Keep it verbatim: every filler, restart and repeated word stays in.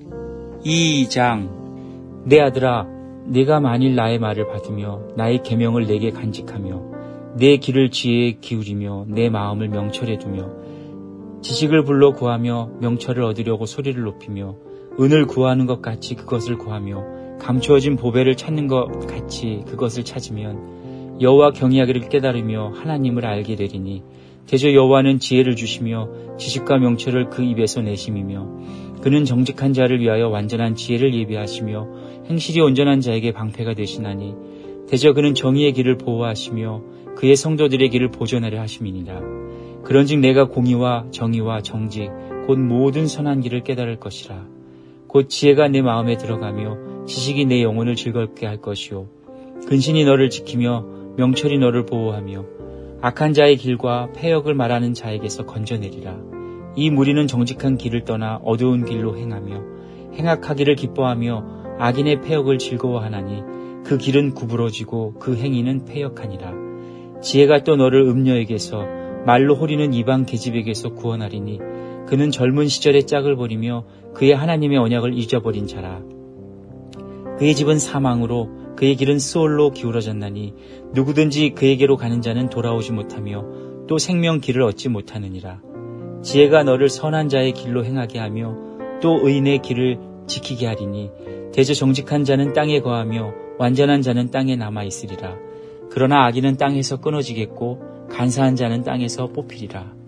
이 장. 내 아들아, 네가 만일 나의 말을 받으며 나의 계명을 내게 간직하며 내 귀를 지혜에 기울이며 내 마음을 명철에 두며 지식을 불러 구하며 명철을 얻으려고 소리를 높이며 은을 구하는 것 같이 그것을 구하며 감추어진 보배를 찾는 것 같이 그것을 찾으면 여호와 경외하기를 깨달으며 하나님을 알게 되리니 대저 여호와는 지혜를 주시며 지식과 명철을 그 입에서 내심이며 그는 정직한 자를 위하여 완전한 지혜를 예비하시며 행실이 온전한 자에게 방패가 되시나니 대저 그는 정의의 길을 보호하시며 그의 성도들의 길을 보존하려 하심이니라. 그런즉 내가 공의와 정의와 정직 곧 모든 선한 길을 깨달을 것이라. 곧 지혜가 내 마음에 들어가며 지식이 내 영혼을 즐겁게 할 것이요 근신이 너를 지키며 명철이 너를 보호하며 악한 자의 길과 패역을 말하는 자에게서 건져내리라. 이 무리는 정직한 길을 떠나 어두운 길로 행하며 행악하기를 기뻐하며 악인의 패역을 즐거워하나니 그 길은 구부러지고 그 행위는 패역하니라. 지혜가 또 너를 음녀에게서 말로 호리는 이방 계집에게서 구원하리니 그는 젊은 시절의 짝을 버리며 그의 하나님의 언약을 잊어버린 자라. 그의 집은 사망으로 그의 길은 스올로 기울어졌나니 누구든지 그에게로 가는 자는 돌아오지 못하며 또 생명 길을 얻지 못하느니라. 지혜가 너를 선한 자의 길로 행하게 하며 또 의인의 길을 지키게 하리니 대저 정직한 자는 땅에 거하며 완전한 자는 땅에 남아있으리라. 그러나 악인은 땅에서 끊어지겠고 간사한 자는 땅에서 뽑히리라.